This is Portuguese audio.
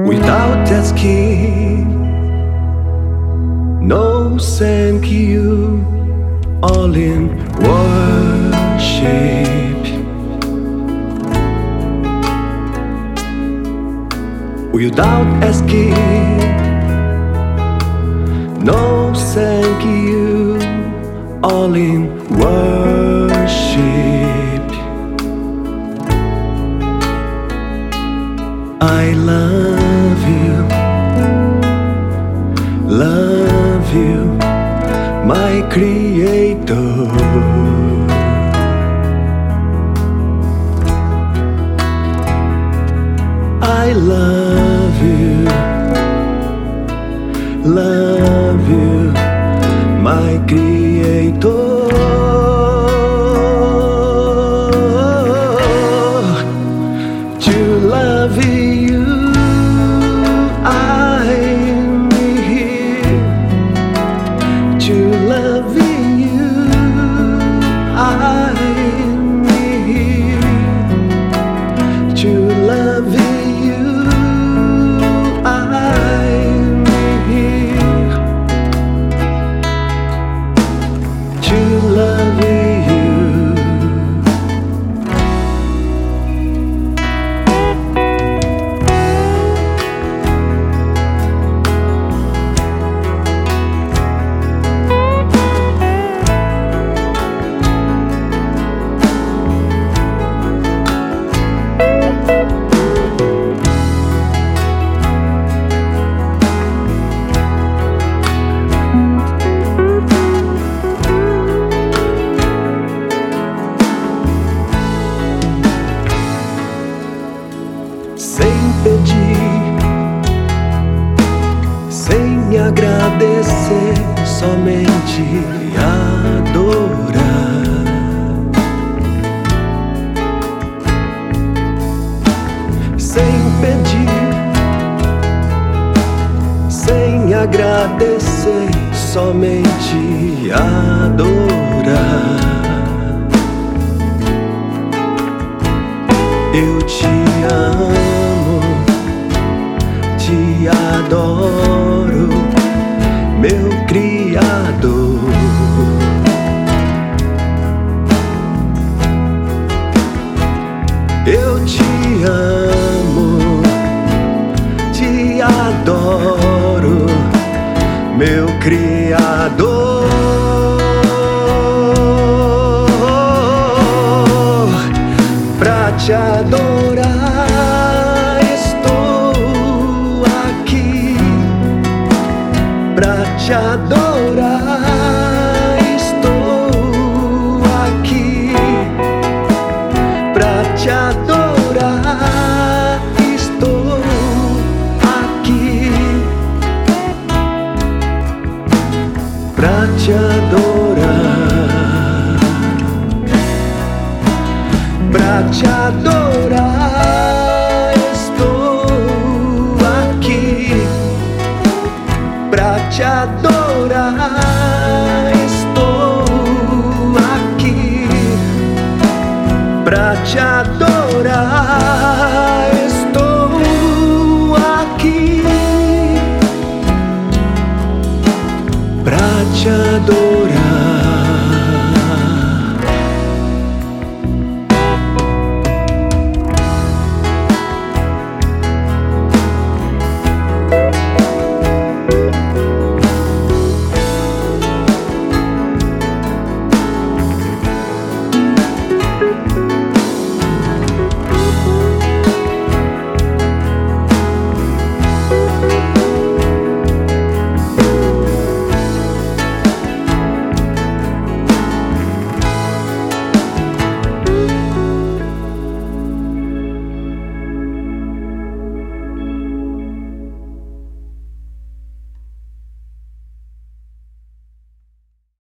without asking. No thank you, all in worship. Without asking. No thank you, all in worship. I love you, my Creator. I love you, my Creator. To love you, I'm here. To love you, I'm here. To love you, I'm here. To love you. Sem pedir, sem me agradecer, somente adorar. Sem pedir, sem agradecer, somente adorar. Eu te amo, te adoro, meu Criador. Eu te amo, te adoro, meu Criador. Pra te adorar estou aqui. Pra te adorar estou aqui. Pra te adorar estou aqui. Pra te adorar. Pra te adorar estou aqui. Pra te adorar estou aqui. Pra te adorar estou aqui. Pra te adorar.